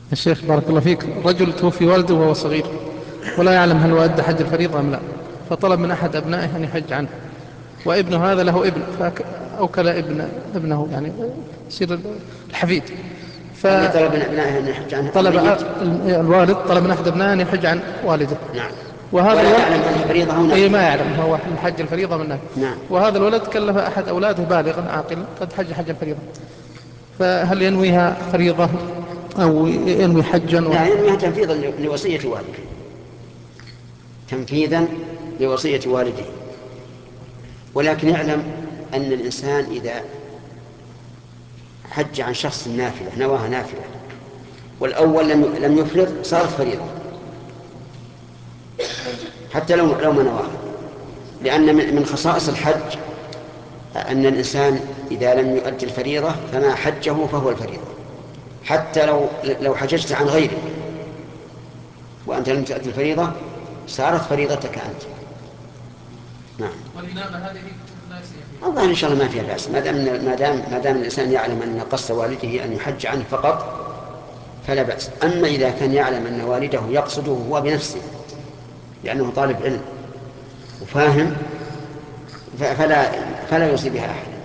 الشيخ بارك الله فيك، رجل توفي والده وهو صغير ولا يعلم هل هو أدى حج الفريضة أم لا، فطلب من أحد أبنائه أن يحج عنه، وابنه هذا له ابن فأوكل ابنه يعني يصير الحفيد. اللي طلب من أبنائه أن يحج عنه فطلب الميت. الوالد طلب من أحد أبنائه أن يحج عن والده، نعم. وهذا ولا الولد يعلم أنها فريضة أو أي نفل. ما يعلم هو الحج الفريضة من نفل. نعم. وهذا الولد كلف أحد أولاده بالغا عاقلا قد حج حج الفريضة، فهل ينويها فريضة أو ينوي حجا لا، ينويها تنفيذا لوصية والده، تنفيذا لوصية والده. ولكن يعلم أن الإنسان إذا حج عن شخص نافلة نواها نافلة والأول لم يفرض صارت فريضة حتى لو ما نواها، لأن من خصائص الحج أن الإنسان إذا لم يؤدي الفريضة فما حجه فهو الفريضة، حتى لو حججت عن غيره وأنت لم تؤدي الفريضة صارت فريضتك أنت. نعم. والإنابة هذه لا الله إن شاء الله ما فيها بأس، ما دام الإنسان يعلم أن قصد والده أن يحج عنه فقط فلا بأس. أما إذا كان يعلم أن والده يقصده هو بنفسه لأنه طالب علم وفاهم فلا يوصي بها أحد.